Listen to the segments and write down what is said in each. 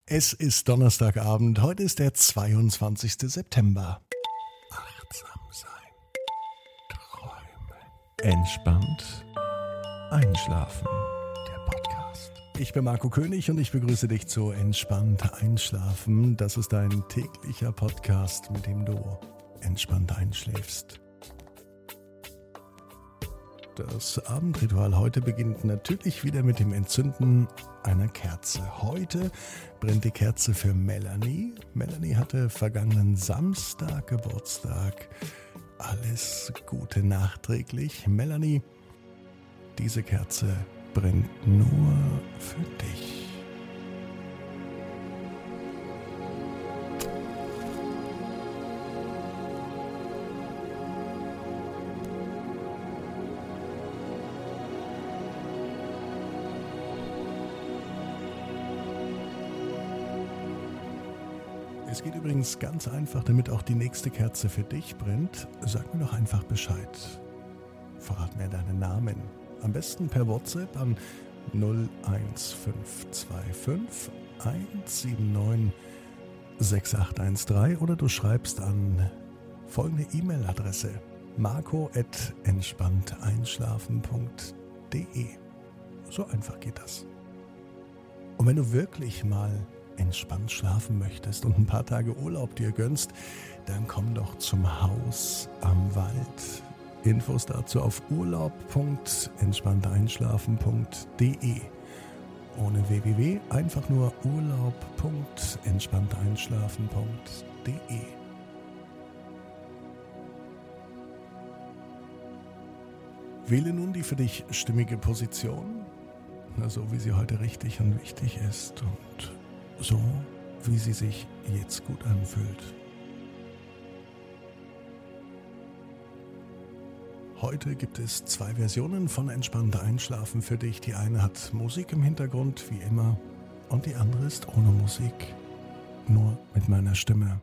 Es ist Donnerstagabend, heute ist der 22. September. Achtsam sein, träumen, entspannt einschlafen. Der Podcast. Ich bin Marco König und ich begrüße dich zu Entspannt einschlafen. Das ist dein täglicher Podcast, mit dem du entspannt einschläfst. Das Abendritual heute beginnt natürlich wieder mit dem Entzünden einer Kerze. Heute brennt die Kerze für Melanie. Melanie hatte vergangenen Samstag Geburtstag. Alles Gute nachträglich. Melanie, diese Kerze brennt nur für dich. Es geht übrigens ganz einfach, damit auch die nächste Kerze für dich brennt. Sag mir doch einfach Bescheid. Verrat mir deinen Namen. Am besten per WhatsApp an 01525 179 6813 oder du schreibst an folgende E-Mail-Adresse: marco@entspannteinschlafen.de. So einfach geht das. Und wenn du wirklich mal entspannt schlafen möchtest und ein paar Tage Urlaub dir gönnst, dann komm doch zum Haus am Wald. Infos dazu auf urlaub.entspannteinschlafen.de. Ohne www, einfach nur urlaub.entspannteinschlafen.de. Wähle nun die für dich stimmige Position, so wie sie heute richtig und wichtig ist und so, wie sie sich jetzt gut anfühlt. Heute gibt es 2 Versionen von Entspannt Einschlafen für dich. Die eine hat Musik im Hintergrund, wie immer, und die andere ist ohne Musik, nur mit meiner Stimme.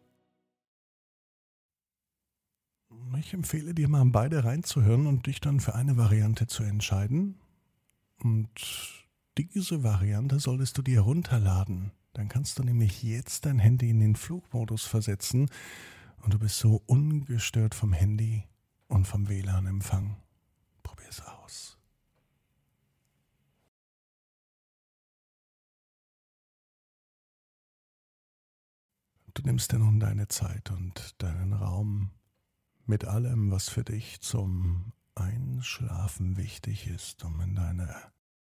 Ich empfehle dir mal, beide reinzuhören und dich dann für eine Variante zu entscheiden. Und diese Variante solltest du dir runterladen. Dann kannst du nämlich jetzt dein Handy in den Flugmodus versetzen und du bist so ungestört vom Handy und vom WLAN-Empfang. Probier's aus. Du nimmst dir nun deine Zeit und deinen Raum mit allem, was für dich zum Einschlafen wichtig ist, um in deine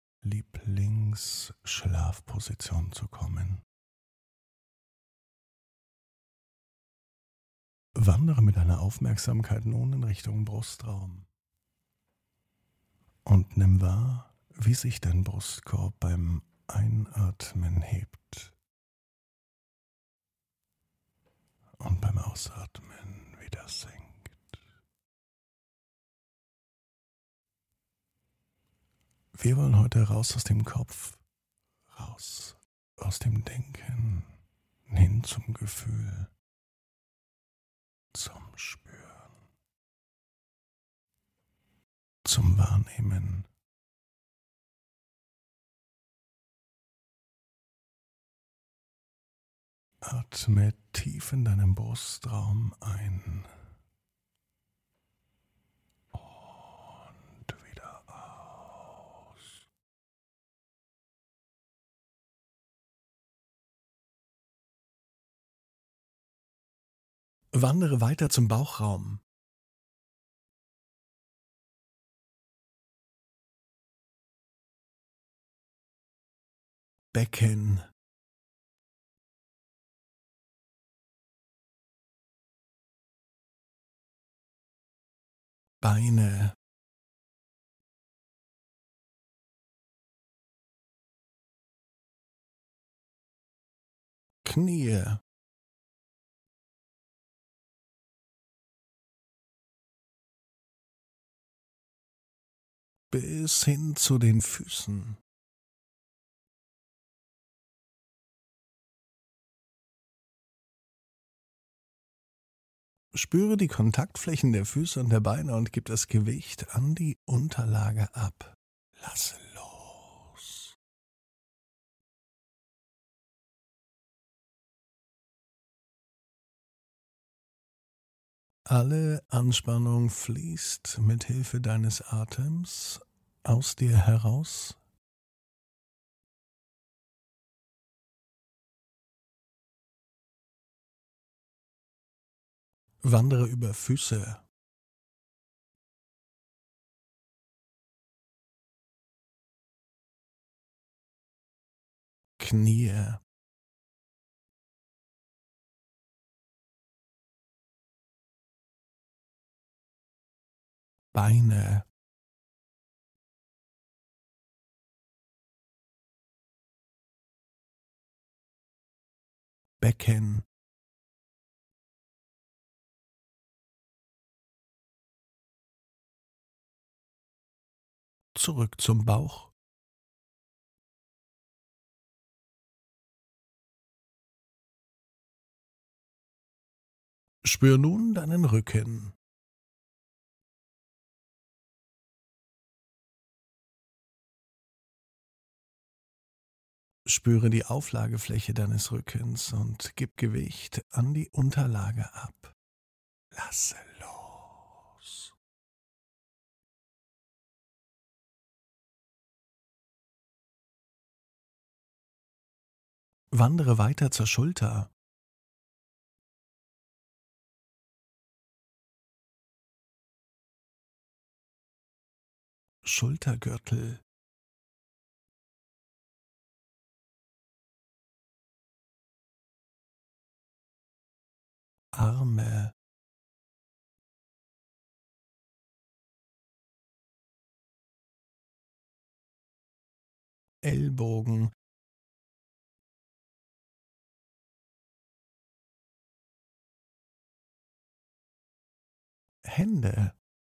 Lieblingsschlafposition zu kommen. Wandere mit deiner Aufmerksamkeit nun in Richtung Brustraum und nimm wahr, wie sich dein Brustkorb beim Einatmen hebt und beim Ausatmen wieder sinkt. Wir wollen heute raus aus dem Kopf, raus aus dem Denken, hin zum Gefühl, zum Spüren, zum Wahrnehmen. Atme tief in deinem Brustraum ein und wieder aus. Wandere weiter zum Bauchraum. Becken, Beine, Knie, bis hin zu den Füßen. Spüre die Kontaktflächen der Füße und der Beine und gib das Gewicht an die Unterlage ab. Lasse los. Alle Anspannung fließt mit Hilfe deines Atems aus dir heraus. Wandere über Füße, Knie, Beine, Becken, zurück zum Bauch. Spür nun deinen Rücken. Spüre die Auflagefläche deines Rückens und gib Gewicht an die Unterlage ab. Lasse los. Wandere weiter zur Schulter. Schultergürtel, Arme, Ellbogen, Hände,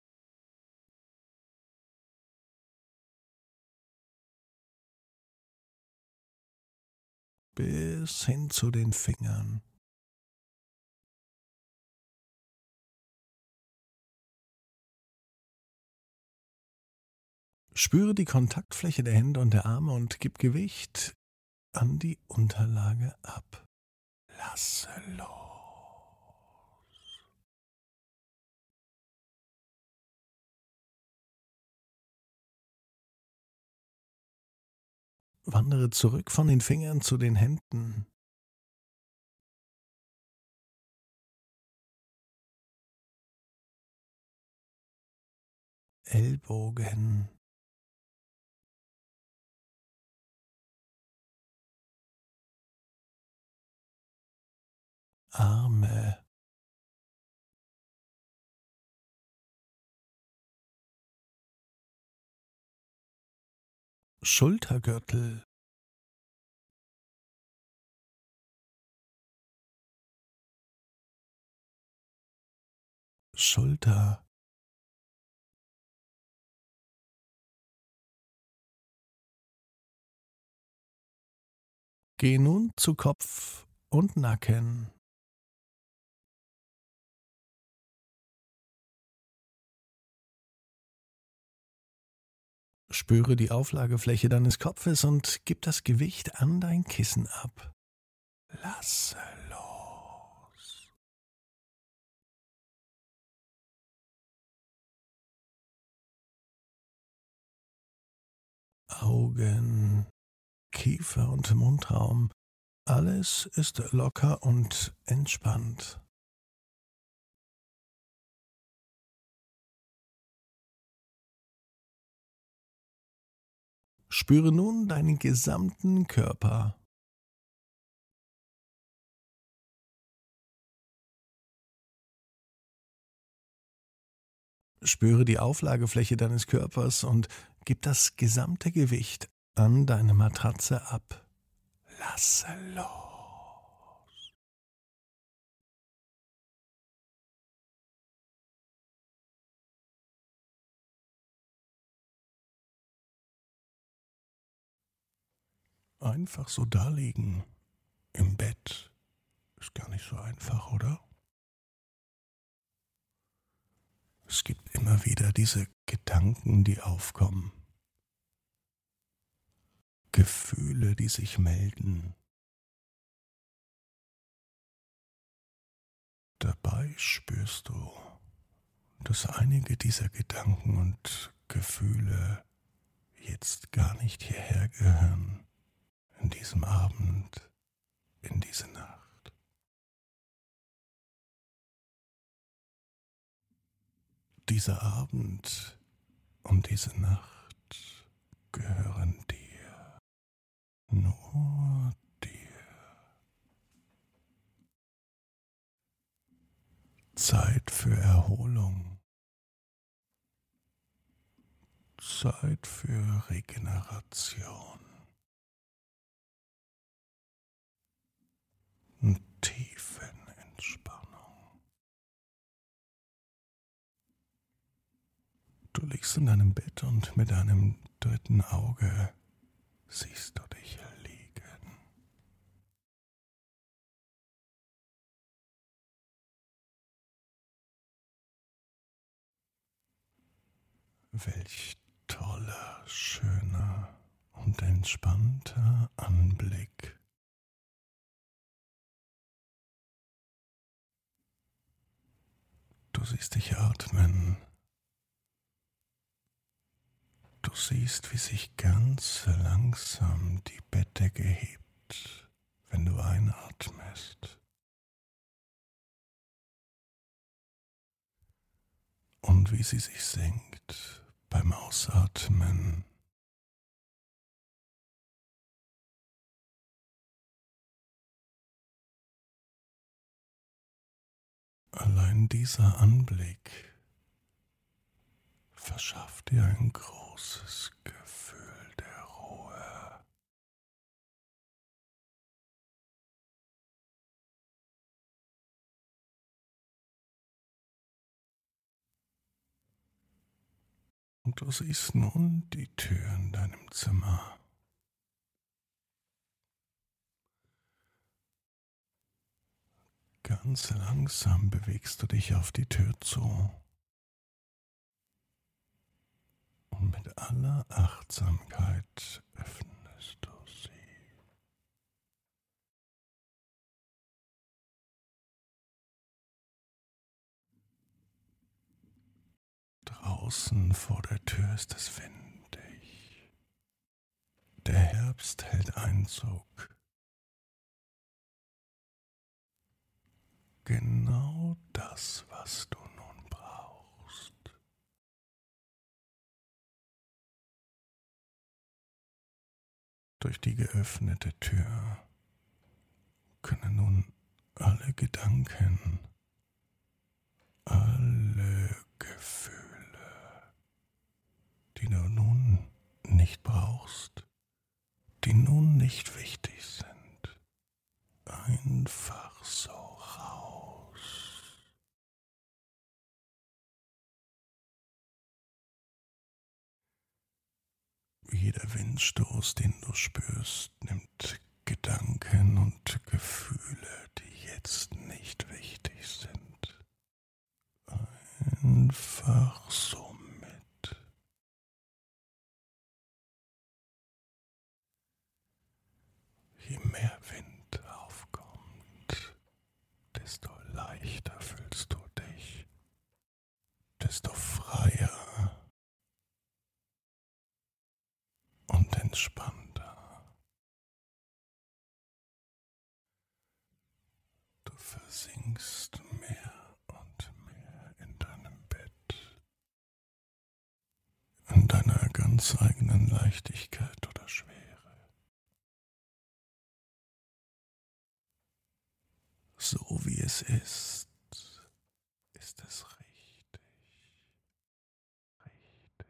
bis hin zu den Fingern. Spüre die Kontaktfläche der Hände und der Arme und gib Gewicht an die Unterlage ab. Lasse los. Wandere zurück von den Fingern zu den Händen. Ellbogen, Arme, Schultergürtel, Schulter, geh nun zu Kopf und Nacken. Spüre die Auflagefläche deines Kopfes und gib das Gewicht an dein Kissen ab. Lasse los. Augen, Kiefer und Mundraum. Alles ist locker und entspannt. Spüre nun deinen gesamten Körper. Spüre die Auflagefläche deines Körpers und gib das gesamte Gewicht an deine Matratze ab. Lasse los. Einfach so daliegen im Bett ist gar nicht so einfach, oder? Es gibt immer wieder diese Gedanken, die aufkommen. Gefühle, die sich melden. Da dabei spürst du, dass einige dieser Gedanken und Gefühle jetzt gar nicht hierher gehören, in diesem Abend, in diese Nacht. Dieser Abend und diese Nacht gehören dir, nur dir. Zeit für Erholung, Zeit für Regeneration und Tiefenentspannung. Du liegst in deinem Bett und mit deinem dritten Auge siehst du dich liegen. Welch toller, schöner und entspannter Anblick. Du siehst dich atmen. Du siehst, wie sich ganz langsam die Bettdecke hebt, wenn du einatmest. Und wie sie sich senkt beim Ausatmen. Allein dieser Anblick verschafft dir ein großes Gefühl der Ruhe. Und du siehst nun die Tür in deinem Zimmer. Ganz langsam bewegst du dich auf die Tür zu. Und mit aller Achtsamkeit öffnest du sie. Draußen vor der Tür ist es windig. Der Herbst hält Einzug. Genau das, was du nun brauchst. Durch die geöffnete Tür können nun alle Gedanken, alle Gefühle, die du nun nicht brauchst, die nun nicht wichtig sind, einfach so raus. Jeder Windstoß, den du spürst, nimmt Gedanken und Gefühle, die jetzt nicht wichtig sind, einfach so mit. Je mehr Wind aufkommt, desto leichter fühlst du dich, desto freier und entspannter. Du versinkst mehr und mehr in deinem Bett, in deiner ganz eigenen Leichtigkeit oder Schwere. So wie es ist es richtig, richtig,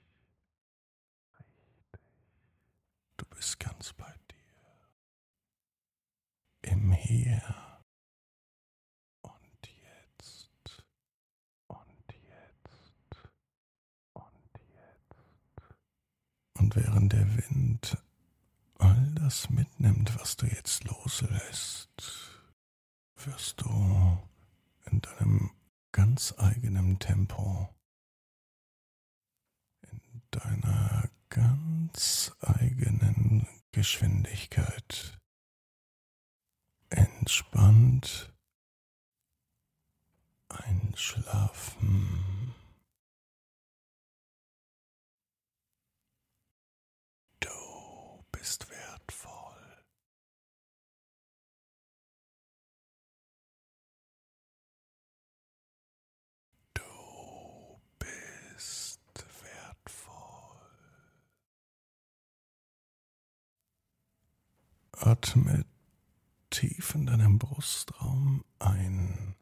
richtig. Du bist ganz bei dir, im Hier und Jetzt und Jetzt und Jetzt. Und während der Wind all das mitnimmt, was du jetzt loslässt, wirst du in deinem ganz eigenen Tempo, in deiner ganz eigenen Geschwindigkeit entspannt Einschlafen. Du bist wertvoll. Du bist wertvoll. Atme tief in deinem Brustraum ein